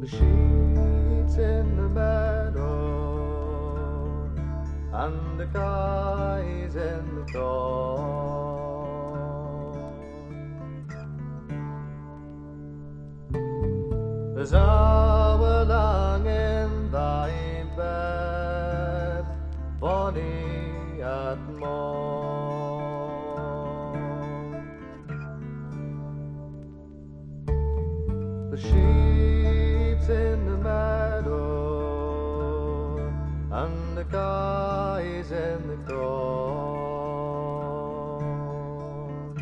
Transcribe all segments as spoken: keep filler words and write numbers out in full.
The sheep's in the meadow, and the guy's in the dawn. There's hour long in thy bed, bonny at morn. The sheep's in the meadow, and the guy's in the dawn.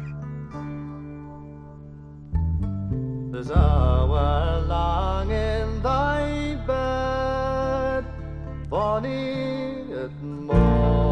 There's hour long in thy bed, bonny at morn.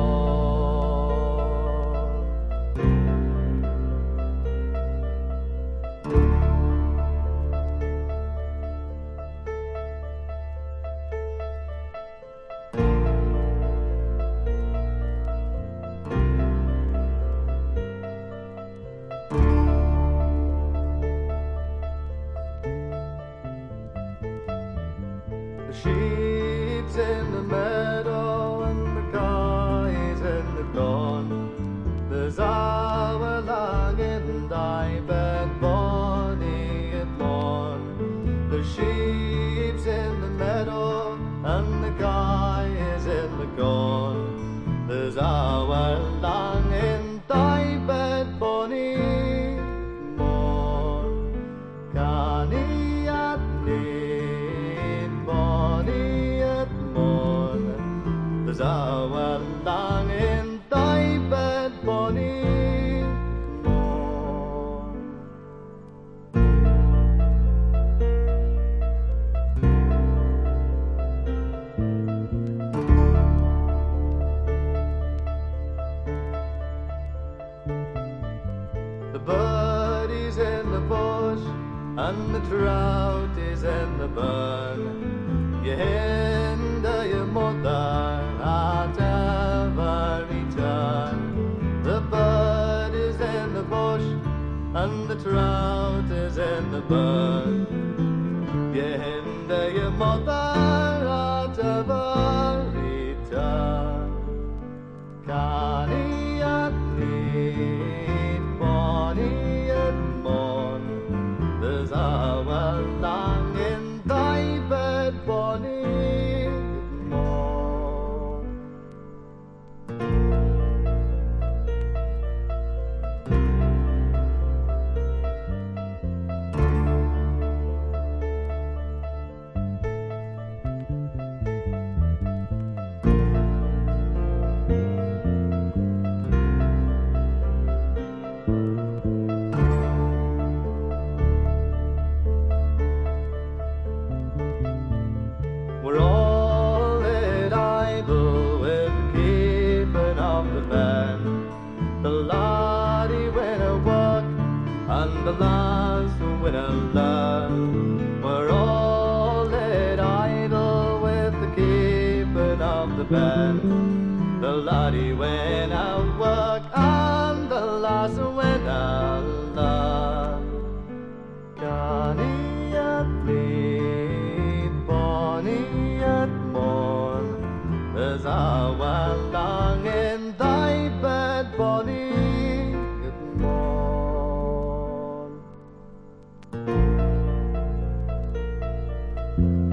The sheep's in the meadow, and the guy's in the dawn. There's hour long in thy bed, bonny at morn. The sheep's in the meadow, and the guy is in the dawn. There's hour long in thy bed, bonny at morn. Canny at need, bonny at morn. There's hour long in thy bed, bonny at morn. The birdie's in the bush, and the trout is in the burn. You hinder your mother at every turn. The bird is in the bush, and the trout is in the burn. You hinder your mother at every turn. Canny at need, bonny at morn. There's hour long in thy bed, bonny at morn. We're all at idle with keeping of the band. The laddie when I work, and the lass when I learn. We're all at idle with the keeping of the band. The laddie when I work, and the lass when I learn. Canny at need, bonny at morn. There's hour long in thy bed, bonny at morn.